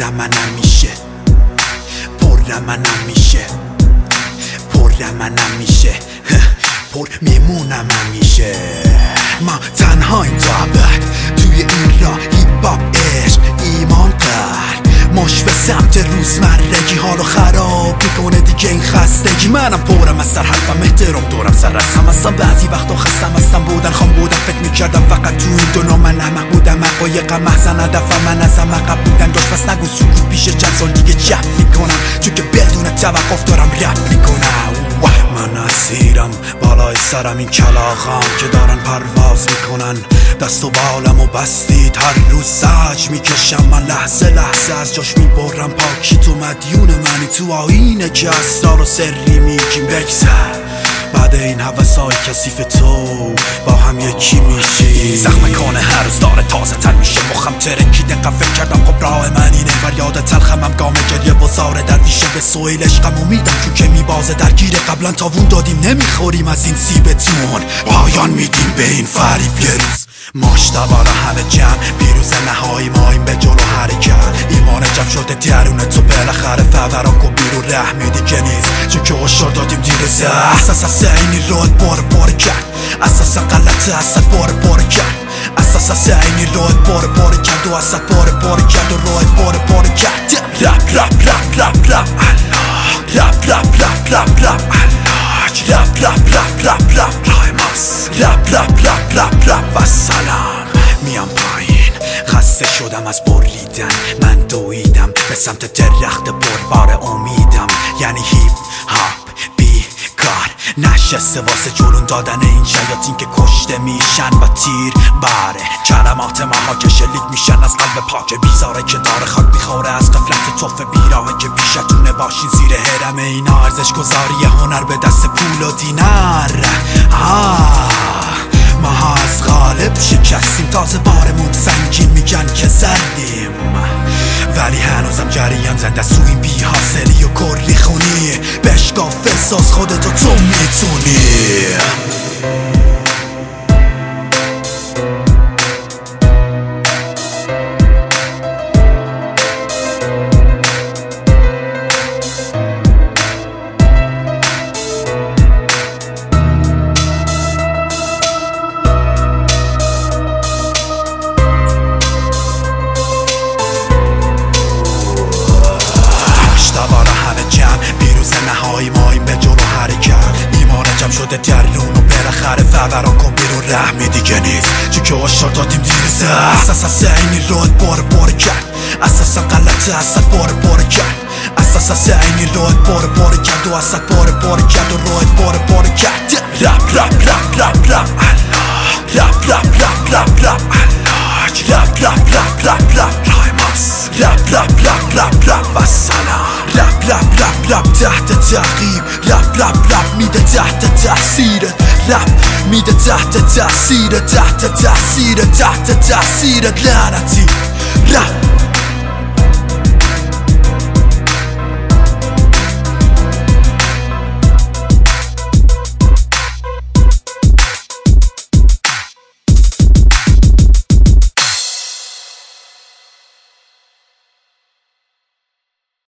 من نمیشه من نمیشه من نمیشه پر میمونم همیشه من تنها این ابد توی این راه هیپ هاپ عشق ایمان قلب مش به سمت روزمرگی حالو خراب میکنه دیگه این خستگی منم پرم از سر حرفم احترام دورم سر رسم هستم بعضی وقتا خستم هستم بودن خام بودم فکر میکردم فقط تو این دنیا من احمق بودم حقایقم محضن هدفم من ازم عقب بودن داشت پس نگو سکوت پیش چند سال دیگه چپ میکنم چون که بدون توقف دارم رپ میکنم من اسیرم بالای سرم این کلاغام که دارن پرواز میکنن دست و بالم و بستید هر روز سج میکشم من لحظه لحظه از جاش میبرم پاکی تو مدیون منی تو آینه که اسرار و سری میگیم بگذر بعد این حوثای کثیف تو با هم یکی میشی زخم کانه هر روز داره تازه تر میشه مخم ترکیده فکر کردم خب راه من اینه بر یاد تلخم هم گام گریه و زاره درویشه به سویل عشقم امیدم چون که میبازه درگیره قبلا تاوون دادیم نمیخوریم از این سیبتون پایان میدیم به این فریب یه روز ماشتبالا همه جمع پیروز نهایی ماییم به جلو حرکت ایمان جمع شده درونه تو بالاخره فورا کن بیرون رحمی دیگه نیست چون که هشدار دادیم دیر زد اساس اینی رود بار کرد اساسا غلطه اسد بار کرد اساس اینی رود بار کرد و اسد بار کرد و رود بار کرد رپ الله رپ رایماس رپ و سلام میام پایین خسته شدم از بریدن من دویدم به سمت درخت پربار امیدم یعنی هیپ هاپ بی کار نشسته واسه جلون دادن این شیاطین که کشته میشن با تیر باره کلمات ماها که شلیک میشن از قلب پاک بیزاره که داره خاک میخوره از قفلت توف بیراهه که بیشتونه باشین زیر حرم اینا ارزش گذاری هنر به دست پول و دینار ماها از غالب شکستیم تازه بارمون سنگین میگن که زدیم ولی هنوزم جریان زنده سو این بی حاصلی و کلی خونی بشگاه فساس خودتو تو میتونی ماییم به جلو حرکت ایمان جمع شده درون و بالاخره فورا کن بیرون رحمی دیگه نیست چون که هشدار دادیم دیر زد اساس اینی رود بار کرد اساسا غلطه اسد بار کرد اساس اینی رود بار کرد و اسد بار کرد و رود بار کرد رپ الله رپ رایماس رپ و سلام رپ تحت تعقیب رپ میده تحت تاثیر رپ میده تحت تاثیر لعنتی رپ